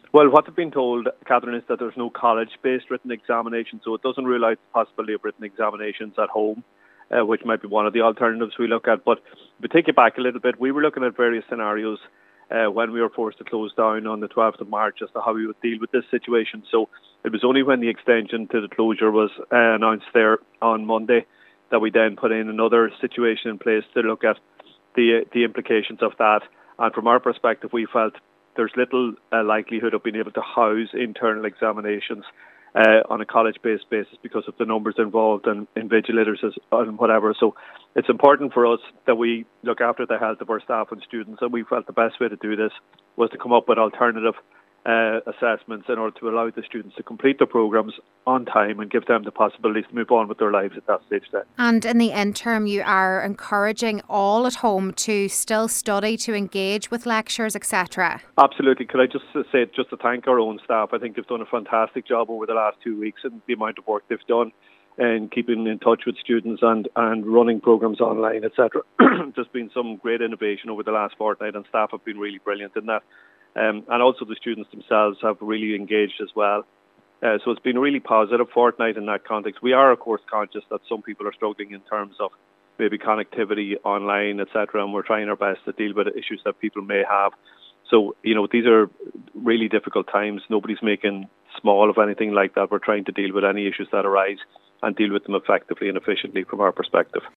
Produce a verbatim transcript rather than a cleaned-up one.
Well, what I've been told, Catherine, is that there's no college-based written examination, so it doesn't rule out the possibility of written examinations at home, uh, which might be one of the alternatives we look at. But if we take it back a little bit, we were looking at various scenarios uh, when we were forced to close down on the twelfth of March as to how we would deal with this situation. So it was only when the extension to the closure was uh, announced there on Monday that we then put in another situation in place to look at the the implications of that. And from our perspective, we felt there's little uh, likelihood of being able to house internal examinations uh, on a college-based basis because of the numbers involved and invigilators and whatever. So it's important for us that we look after the health of our staff and students, and we felt the best way to do this was to come up with alternative uh, assessments in order to allow the students to complete their programmes on time and give them the possibilities to move on with their lives at that stage then. And in the interim, you are encouraging all at home to still study, to engage with lectures, et cetera. Absolutely. Could I just say, just to thank our own staff? I think they've done a fantastic job over the last two weeks and the amount of work they've done in keeping in touch with students and, and running programmes online, et cetera. There's been some great innovation over the last fortnight and staff have been really brilliant in that. Um, and also the students themselves have really engaged as well. Uh, so it's been a really positive fortnight in that context. We are, of course, conscious that some people are struggling in terms of maybe connectivity online, et cetera, and we're trying our best to deal with issues that people may have. So, you know, these are really difficult times. Nobody's making small of anything like that. We're trying to deal with any issues that arise and deal with them effectively and efficiently from our perspective.